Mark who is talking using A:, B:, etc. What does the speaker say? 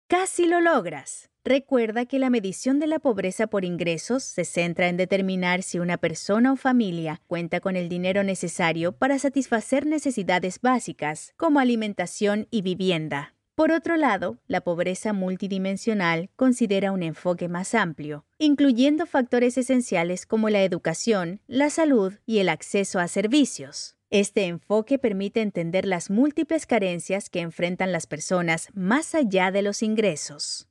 A: Casi lo logras. Recuerda que la medición de la pobreza por ingresos se centra en determinar si una persona o familia cuenta con el dinero necesario para satisfacer necesidades básicas, como alimentación y vivienda. Por otro lado, la pobreza multidimensional considera un enfoque más amplio, incluyendo factores esenciales como la educación, la salud y el acceso a servicios. Este enfoque permite entender las múltiples carencias que enfrentan las personas más allá de los ingresos.